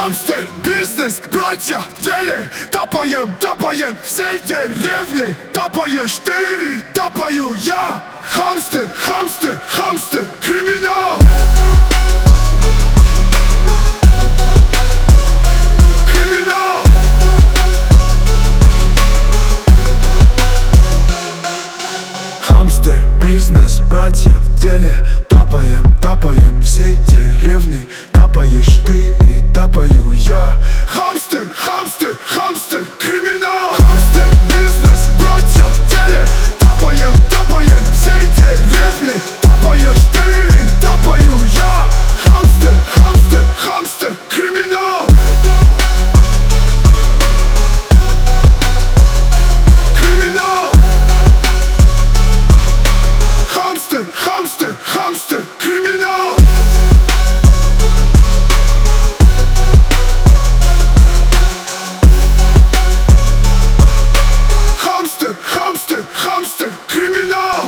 Хамстер, бизнес, братья в деле. Топаем, топаем всей деревни. Топаешь ты, топаю я. Хамстер, хамстер, хамстер, криминал. Криминал. Хамстер, бизнес, братья в деле. Топаем, топаем всей деревни. Топаешь ты и топаю я. Хамстер, хамстер, хамстер, криминал. Хамстер, бизнес, братья в деле. Топаем, топаем всей деревни. Топаешь ты и топаю я. Хамстер, хамстер, хамстер, криминал. Криминал. Хамстер, хамстер, хамстер, криминал. Хамстер, хамстер, хамстер, криминал.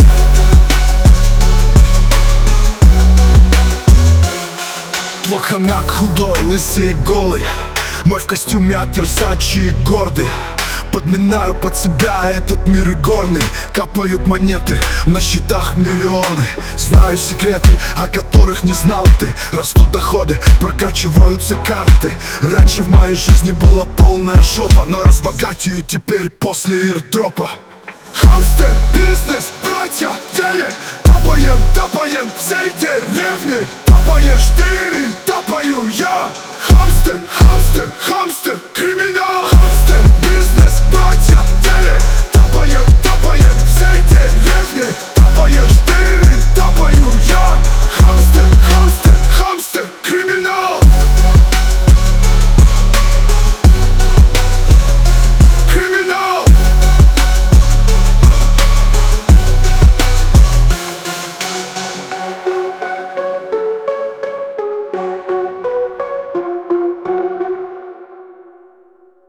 Плохо на худой, лысый и голый. Мой в костюме от Версачи гордый. Подминаю под себя этот мир игорный. Капают монеты, на счетах миллионы. Знаю секреты, о которых не знал ты. Растут доходы, прокачиваются карты. Раньше в моей жизни была полная жопа, но разбогатею теперь после ирдропа. Хамстер, бизнес, братья в деле. Топаем, топаем всей деревни. Топаешь ты, топаю я. Хамстер, хамстер, хамстер, криминал. Хамстер, бизнес, братья в деле. Топаем, топаем всей деревни. Топаешь ты, топаю я. Хамстер, хамстер, хамстер, криминал. Криминал.